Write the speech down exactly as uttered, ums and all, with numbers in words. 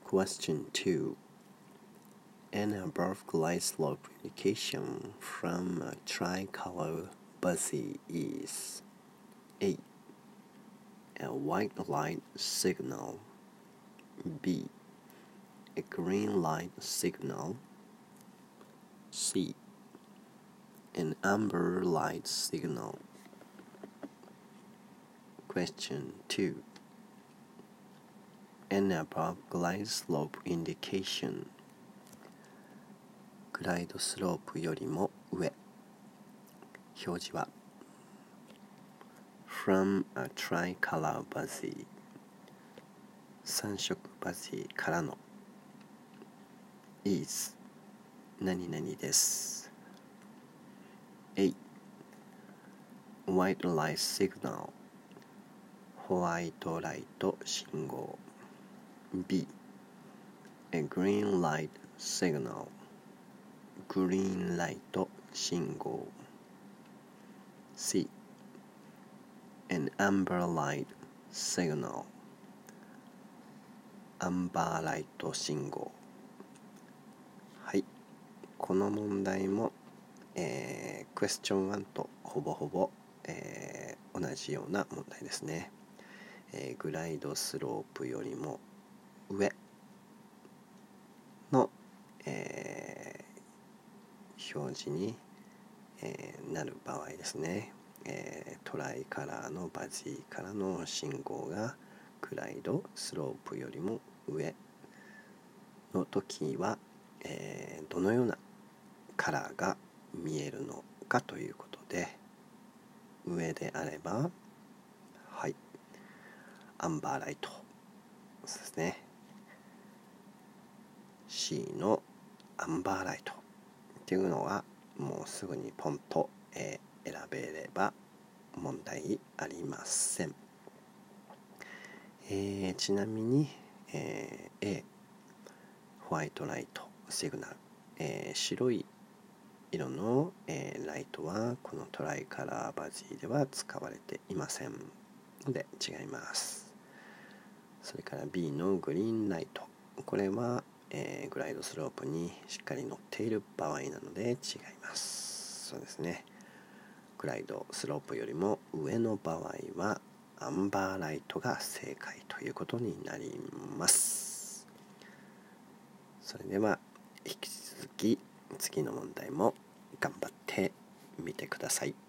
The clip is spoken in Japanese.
Question two. An above glide slope indication from a tricolor buzzy is A. A white light signal. B. A green light signal. C. An amber light signal. Question two. An above glide slope indication. グライドスロープよりも上。表示は From a tricolor buzzy 三色バジーからの is 何々です。 A. White light signal ホワイトライト信号。 B. A green light signal グリーンライト信号。 C. An amber light signal アンバーライト信号。はい、この問題も、えー、クエスチョンワンとほぼほぼ、えー、同じような問題ですね。えー、グライドスロープよりも上の、えー、表示に、えー、なる場合ですね。えー、トライカラーのバジーからの信号がグライドスロープよりも上の時は、えー、どのようなカラーが見えるのかということで、上であればはいアンバーライトですね。 C のアンバーライトっていうのはもうすぐにポンと、えー、選べれば問題ありません。えー、ちなみに、えー、A ホワイトライトシグナル、えー、白い色の、えー、ライトはこのトライカラーバジーでは使われていませんので違います。それから B のグリーンライト、これは、えー、グライドスロープにしっかり乗っている場合なので違います。そうですね、グライドスロープよりも上の場合はアンバーライトが正解ということになります。それでは引き続き次の問題も頑張ってみてください。